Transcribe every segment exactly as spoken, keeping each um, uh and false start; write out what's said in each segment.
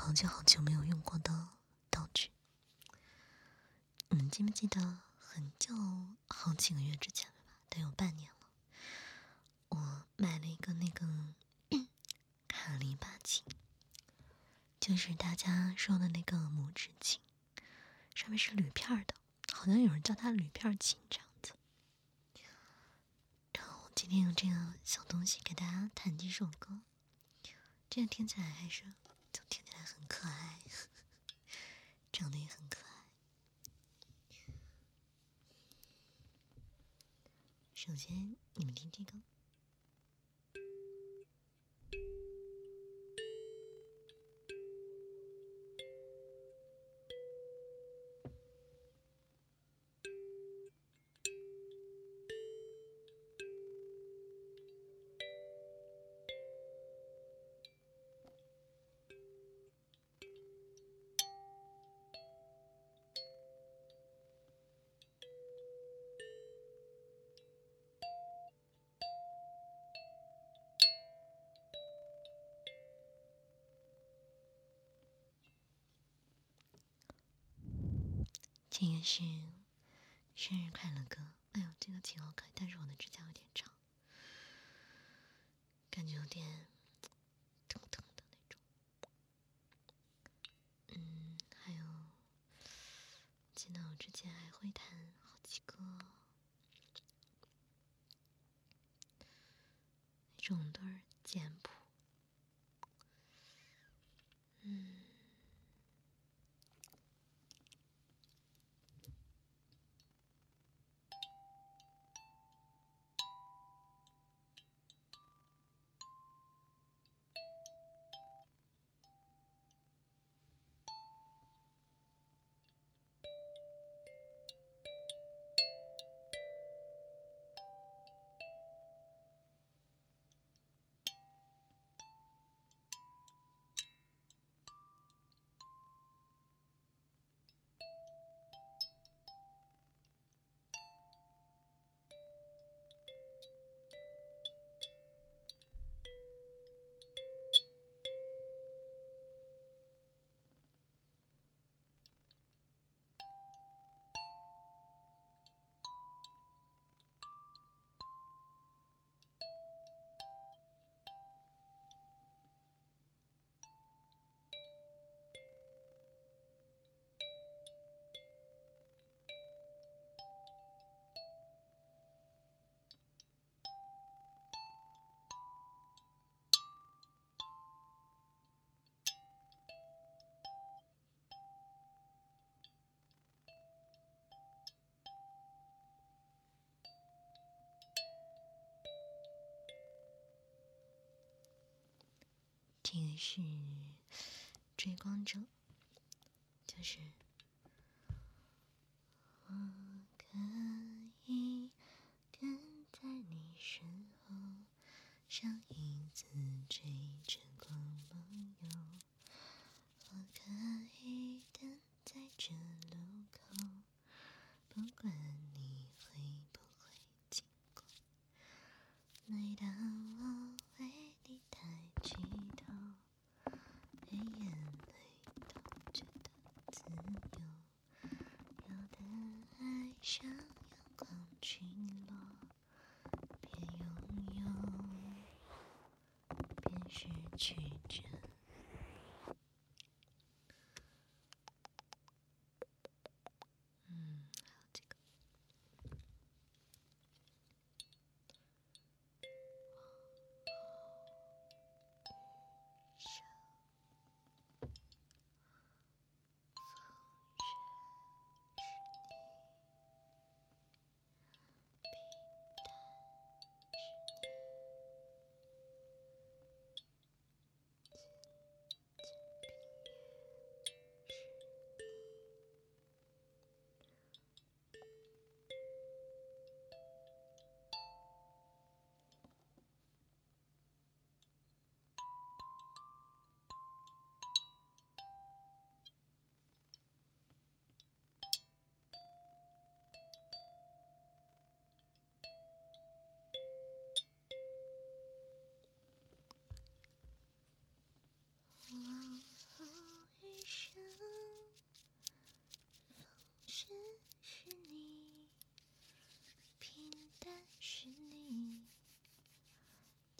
好久好久没有用过的道具。你们记不记得很久好几个月之前了吧，得有半年了，我买了一个那个卡利巴琴，就是大家说的那个拇指琴，上面是铝片的，好像有人叫它铝片琴这样子。然后今天用这个小东西给大家弹几首歌，这个听起来还是就听起来很可爱，长得也很可爱。首先你们听这个，这个是生日快乐歌。哎呦，这个琴好可爱，但是我的指甲有点长，感觉有点疼疼的那种。嗯，还有，记得我之前还会弹好几个那种都是简谱。嗯。这个是追光者，就是我可以跟在你身后，像影子追着光梦游。我可以等在这路口，不管你会不会经过。每当我为你抬起头，被眼泪冻结的自由，有的爱像阳光倾落，边拥有边失去着。嗯，还有这个。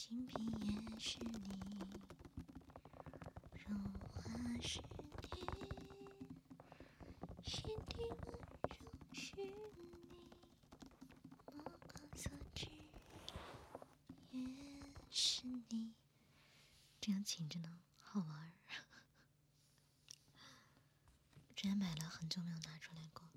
心皮也是你，融化是你，心底温柔是你，目光所至也是你。这样琴真的好玩儿，之前买了很久没有拿出来过。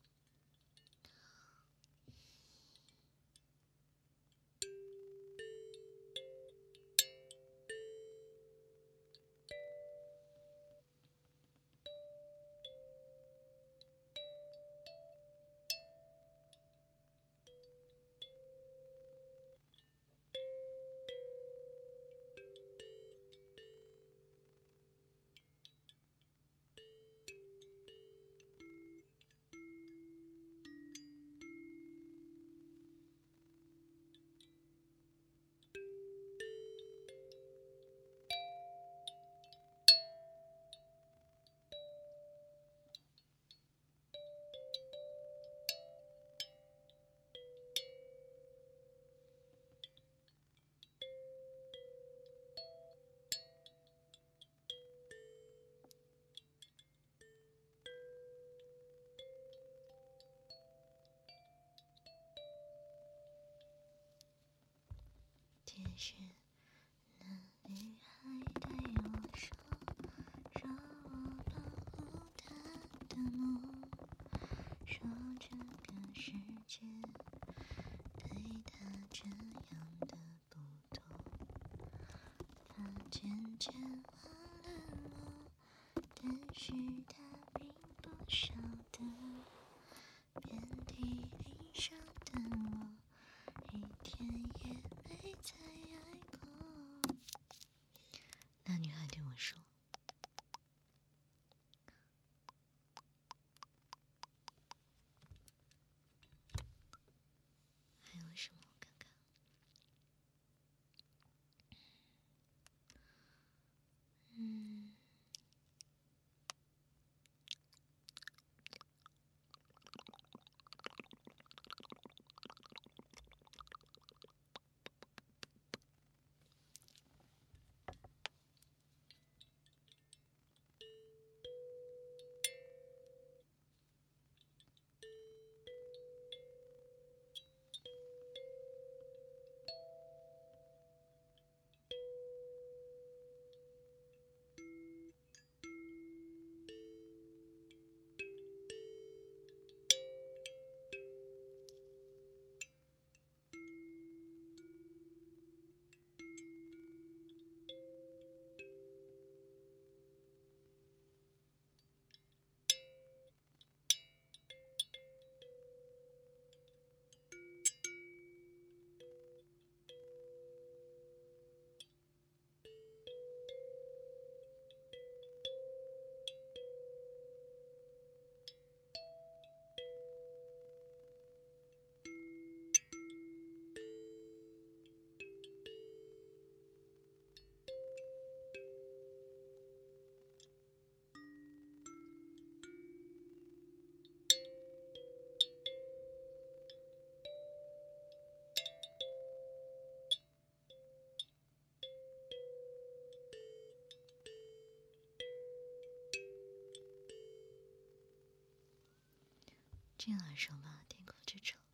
解释那女孩对我说，说我保护她的梦，说这个世界对她这样的不多，她渐渐忘了我，但是她并不晓得，遍体鳞伤的我，一天也没再爱过。那女孩对我说，还有什么？我看看。嗯，这样耳熟吧，天空之城。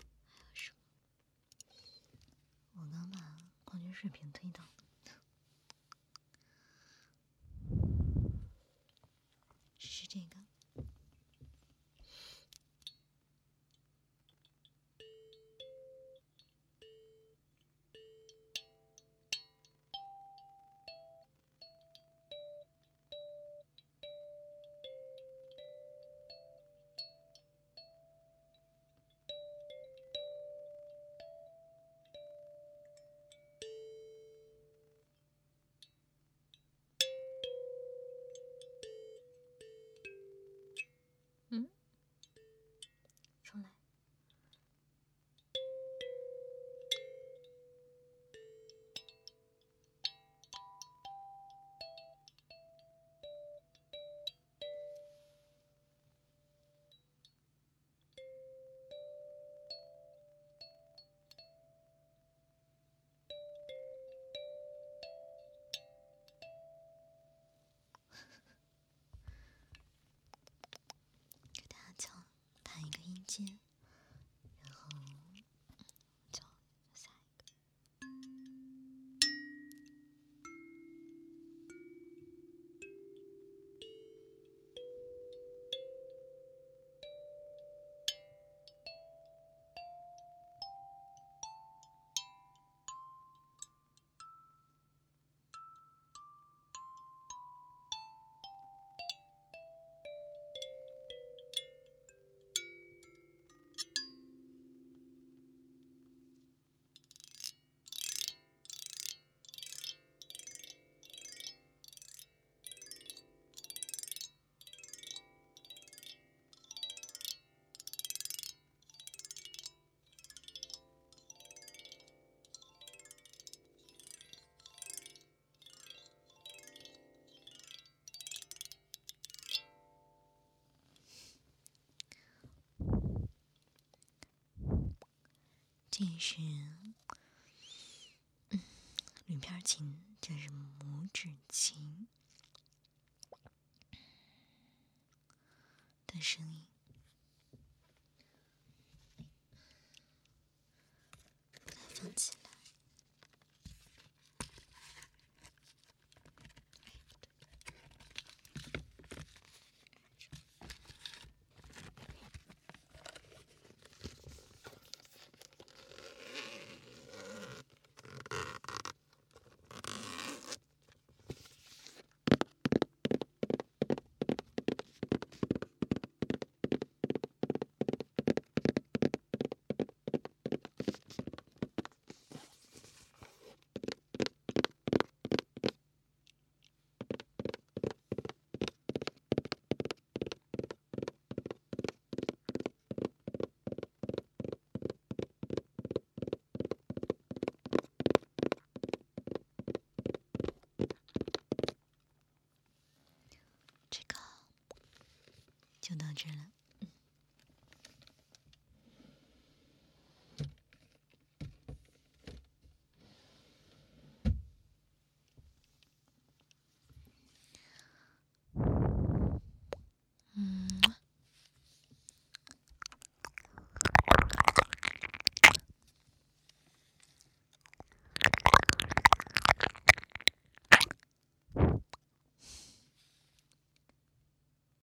我刚把矿泉水瓶推倒了。 间，然后就下一个。这是嗯铝片琴，这是拇指琴的声音。把它放起来。这个就到这了。